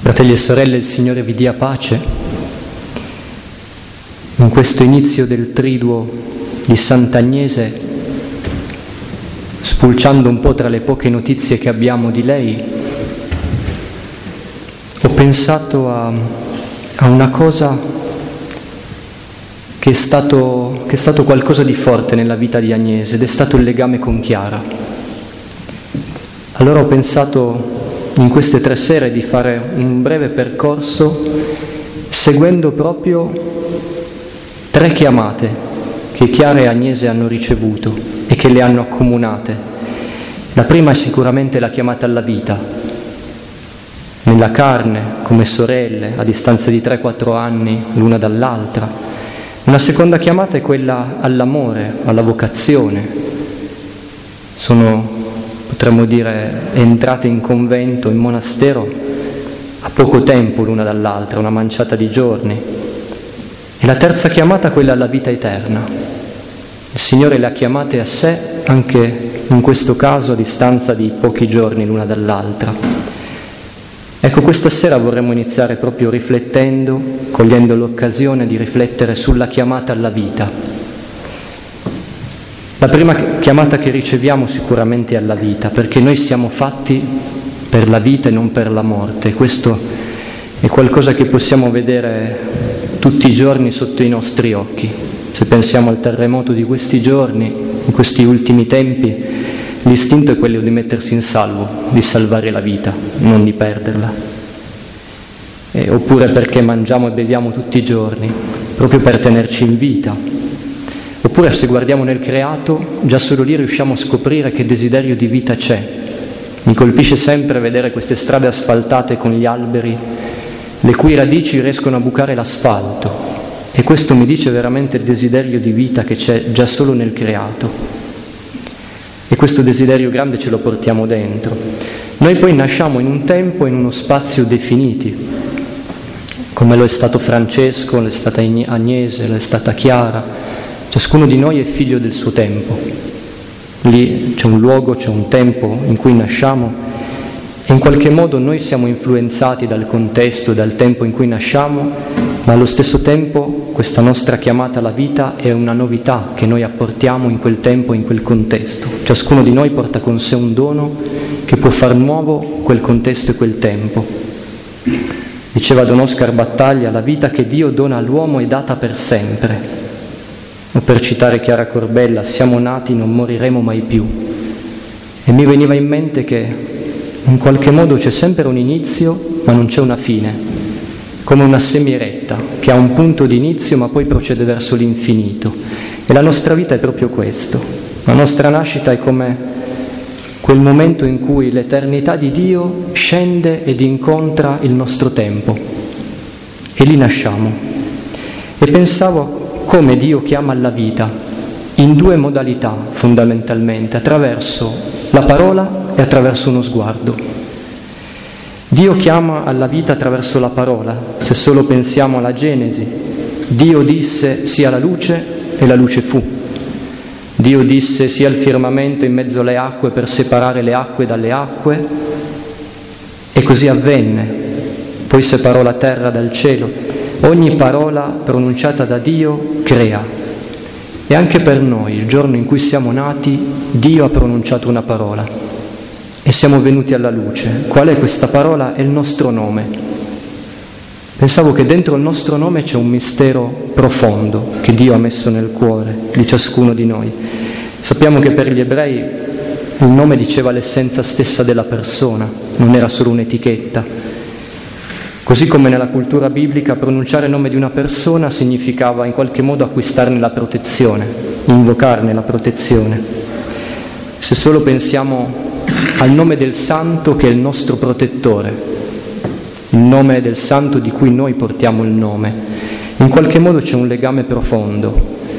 Fratelli e sorelle, il Signore vi dia pace. In questo inizio del triduo di Sant'Agnese, spulciando un po' tra le poche notizie che abbiamo di lei, ho pensato a una cosa che è stato qualcosa di forte nella vita di Agnese, ed è stato il legame con Chiara. Allora ho pensato in queste 3 sere di fare un breve percorso seguendo proprio 3 chiamate che Chiara e Agnese hanno ricevuto e che le hanno accomunate. La prima è sicuramente la chiamata alla vita, nella carne, come sorelle, a distanza di 3-4 anni l'una dall'altra. Una seconda chiamata è quella all'amore, alla vocazione. Sono, potremmo dire, entrate in convento, in monastero, a poco tempo l'una dall'altra, una manciata di giorni. E la terza chiamata è quella alla vita eterna. Il Signore le ha chiamate a sé, anche in questo caso a distanza di pochi giorni l'una dall'altra. Ecco, questa sera vorremmo iniziare proprio riflettendo, cogliendo l'occasione di riflettere sulla chiamata alla vita. La prima chiamata che riceviamo sicuramente è alla vita, perché noi siamo fatti per la vita e non per la morte. Questo è qualcosa che possiamo vedere tutti i giorni sotto i nostri occhi. Se pensiamo al terremoto di questi giorni, in questi ultimi tempi, l'istinto è quello di mettersi in salvo, di salvare la vita, non di perderla. Oppure perché mangiamo e beviamo tutti i giorni, proprio per tenerci in vita. Oppure se guardiamo nel creato, già solo lì riusciamo a scoprire che desiderio di vita c'è. Mi colpisce sempre vedere queste strade asfaltate con gli alberi, le cui radici riescono a bucare l'asfalto. E questo mi dice veramente il desiderio di vita che c'è già solo nel creato. E questo desiderio grande ce lo portiamo dentro. Noi poi nasciamo in un tempo e in uno spazio definiti, come lo è stato Francesco, lo è stata Agnese, lo è stata Chiara. Ciascuno di noi è figlio del suo tempo. Lì c'è un luogo, c'è un tempo in cui nasciamo e in qualche modo noi siamo influenzati dal contesto, dal tempo in cui nasciamo, ma allo stesso tempo questa nostra chiamata alla vita è una novità che noi apportiamo in quel tempo, in quel contesto. Ciascuno di noi porta con sé un dono che può far nuovo quel contesto e quel tempo. Diceva Don Oscar Battaglia, la vita che Dio dona all'uomo è data per sempre. O per citare Chiara Corbella, siamo nati, non moriremo mai più. E mi veniva in mente che in qualche modo c'è sempre un inizio, ma non c'è una fine, come una semiretta che ha un punto di inizio ma poi procede verso l'infinito. E la nostra vita è proprio questo. La nostra nascita è come quel momento in cui l'eternità di Dio scende ed incontra il nostro tempo. E lì nasciamo. E pensavo come Dio chiama alla vita, in 2 modalità fondamentalmente, attraverso la parola e attraverso uno sguardo. Dio chiama alla vita attraverso la parola. Se solo pensiamo alla Genesi, Dio disse sia la luce e la luce fu. Dio disse sia il firmamento in mezzo alle acque per separare le acque dalle acque, e così avvenne. Poi separò la terra dal cielo. Ogni parola pronunciata da Dio crea. E anche per noi, il giorno in cui siamo nati, Dio ha pronunciato una parola e siamo venuti alla luce. Qual è questa parola? È il nostro nome. Pensavo che dentro il nostro nome c'è un mistero profondo che Dio ha messo nel cuore di ciascuno di noi. Sappiamo che per gli ebrei il nome diceva l'essenza stessa della persona, non era solo un'etichetta. Così come nella cultura biblica pronunciare il nome di una persona significava in qualche modo acquistarne la protezione, invocarne la protezione. Se solo pensiamo al nome del santo che è il nostro protettore, il nome del santo di cui noi portiamo il nome, in qualche modo c'è un legame profondo.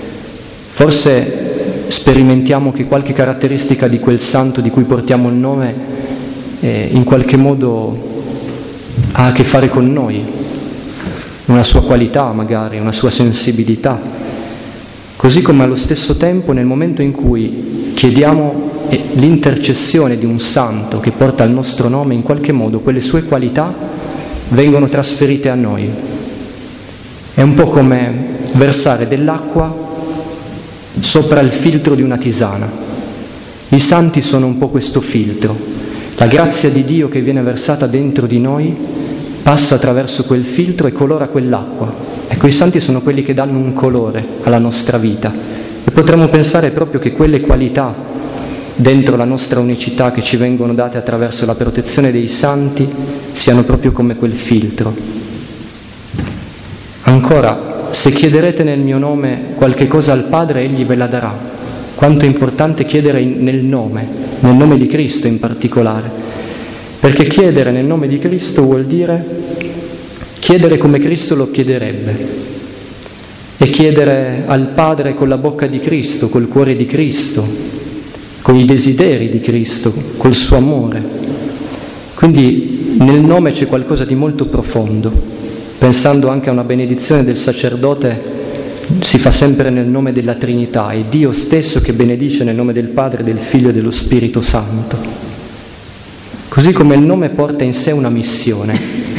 Forse sperimentiamo che qualche caratteristica di quel santo di cui portiamo il nome in qualche modo ha a che fare con noi, una sua qualità magari, una sua sensibilità. Così come allo stesso tempo nel momento in cui chiediamo l'intercessione di un santo che porta il nostro nome, in qualche modo quelle sue qualità vengono trasferite a noi. È un po' come versare dell'acqua sopra il filtro di una tisana. I santi sono un po' questo filtro. La grazia di Dio che viene versata dentro di noi passa attraverso quel filtro e colora quell'acqua. Ecco, i santi sono quelli che danno un colore alla nostra vita. E potremmo pensare proprio che quelle qualità dentro la nostra unicità che ci vengono date attraverso la protezione dei santi siano proprio come quel filtro. Ancora, se chiederete nel mio nome qualche cosa al Padre, Egli ve la darà. Quanto è importante chiedere nel nome di Cristo in particolare, perché chiedere nel nome di Cristo vuol dire chiedere come Cristo lo chiederebbe, e chiedere al Padre con la bocca di Cristo, col cuore di Cristo, con i desideri di Cristo, col suo amore. Quindi nel nome c'è qualcosa di molto profondo. Pensando anche a una benedizione del sacerdote, si fa sempre nel nome della Trinità, è Dio stesso che benedice nel nome del Padre, del Figlio e dello Spirito Santo. Così come il nome porta in sé una missione.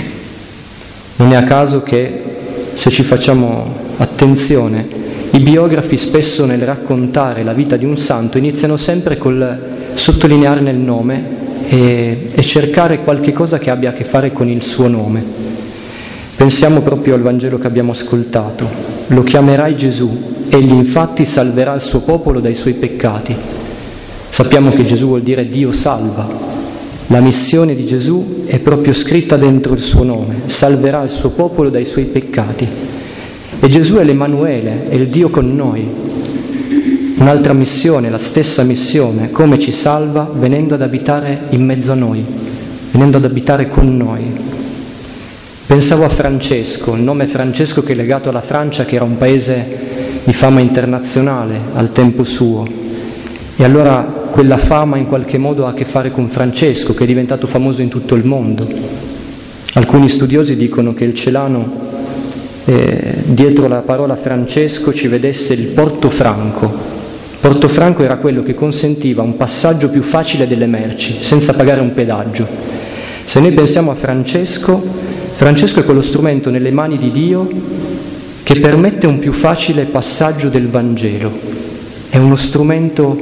Non è a caso che, se ci facciamo attenzione, i biografi spesso nel raccontare la vita di un santo iniziano sempre col sottolinearne il nome e cercare qualche cosa che abbia a che fare con il suo nome. Pensiamo proprio al Vangelo che abbiamo ascoltato. Lo chiamerai Gesù, egli infatti salverà il suo popolo dai suoi peccati. Sappiamo che Gesù vuol dire Dio salva. La missione di Gesù è proprio scritta dentro il suo nome, salverà il suo popolo dai suoi peccati. E Gesù è l'Emanuele, è il Dio con noi. Un'altra missione, la stessa missione, come ci salva? Venendo ad abitare in mezzo a noi, venendo ad abitare con noi. Pensavo a Francesco, il nome Francesco che è legato alla Francia, che era un paese di fama internazionale al tempo suo. E allora quella fama in qualche modo ha a che fare con Francesco, che è diventato famoso in tutto il mondo. Alcuni studiosi dicono che il Celano, dietro la parola Francesco, ci vedesse il Porto Franco. Porto Franco era quello che consentiva un passaggio più facile delle merci, senza pagare un pedaggio. Se noi pensiamo a Francesco è quello strumento nelle mani di Dio che permette un più facile passaggio del Vangelo. È uno strumento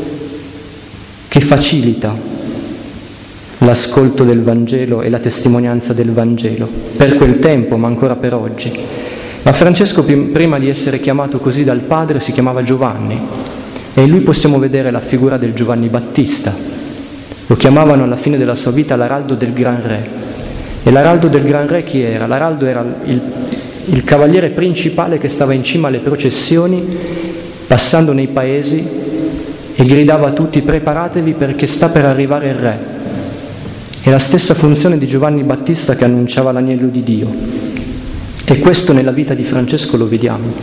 che facilita l'ascolto del Vangelo e la testimonianza del Vangelo, per quel tempo, ma ancora per oggi. Ma Francesco, prima di essere chiamato così dal padre, si chiamava Giovanni, e in lui possiamo vedere la figura del Giovanni Battista. Lo chiamavano alla fine della sua vita l'araldo del Gran Re. E l'araldo del Gran Re chi era? L'araldo era il cavaliere principale che stava in cima alle processioni, passando nei paesi, e gridava a tutti: preparatevi perché sta per arrivare il Re. È la stessa funzione di Giovanni Battista che annunciava l'agnello di Dio. E questo nella vita di Francesco lo vediamo.